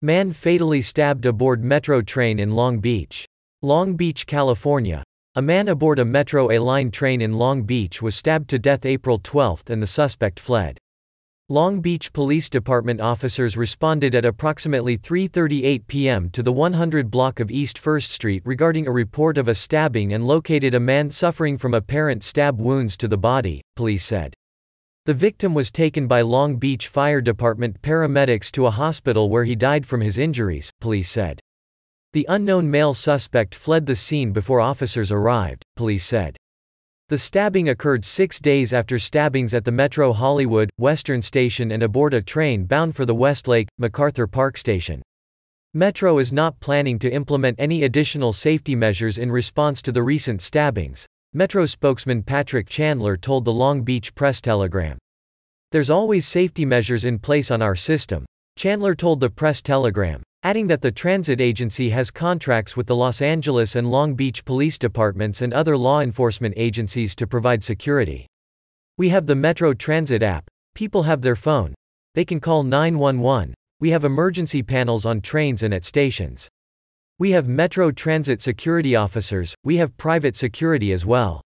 Man fatally stabbed aboard metro train in Long Beach. Long Beach, California. A man aboard a Metro A-Line train in Long Beach was stabbed to death April 12 and the suspect fled. Long Beach Police Department officers responded at approximately 3:38 p.m. to the 100 block of East 1st Street regarding a report of a stabbing and located a man suffering from apparent stab wounds to the body, police said. The victim was taken by Long Beach Fire Department paramedics to a hospital where he died from his injuries, police said. The unknown male suspect fled the scene before officers arrived, police said. The stabbing occurred 6 days after stabbings at the Metro Hollywood, Western Station and aboard a train bound for the Westlake, MacArthur Park Station. Metro is not planning to implement any additional safety measures in response to the recent stabbings, Metro spokesman Patrick Chandler told the Long Beach Press-Telegram. There's always safety measures in place on our system, Chandler told the Press-Telegram, adding that the transit agency has contracts with the Los Angeles and Long Beach police departments and other law enforcement agencies to provide security. We have the Metro Transit app, people have their phone. They can call 911, we have emergency panels on trains and at stations. We have Metro Transit security officers, we have private security as well.